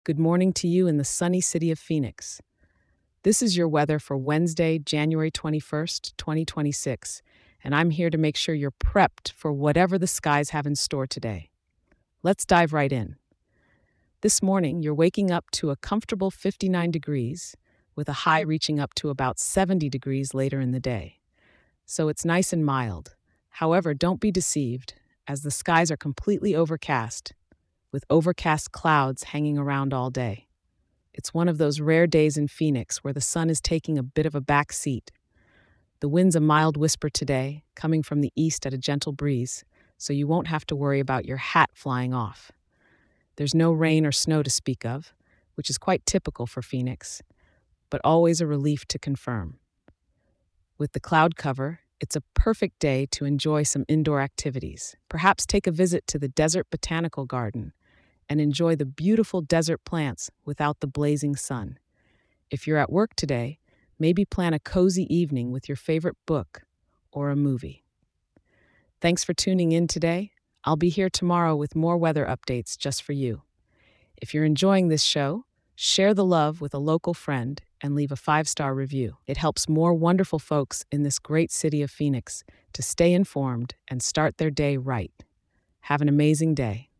Good morning to you in the sunny city of Phoenix. This is your weather for Wednesday, January 21st, 2026, and I'm here to make sure you're prepped for whatever the skies have in store today. Let's dive right in. This morning, you're waking up to a comfortable 59 degrees, with a high reaching up to about 70 degrees later in the day. So it's nice and mild. However, don't be deceived, as the skies are completely overcast, with overcast clouds hanging around all day. It's one of those rare days in Phoenix where the sun is taking a bit of a back seat. The wind's a mild whisper today, coming from the east at a gentle breeze, so you won't have to worry about your hat flying off. There's no rain or snow to speak of, which is quite typical for Phoenix, but always a relief to confirm. With the cloud cover, it's a perfect day to enjoy some indoor activities. Perhaps take a visit to the Desert Botanical Garden and enjoy the beautiful desert plants without the blazing sun. If you're at work today, maybe plan a cozy evening with your favorite book or a movie. Thanks for tuning in today. I'll be here tomorrow with more weather updates just for you. If you're enjoying this show, share the love with a local friend and leave a 5-star review. It helps more wonderful folks in this great city of Phoenix to stay informed and start their day right. Have an amazing day.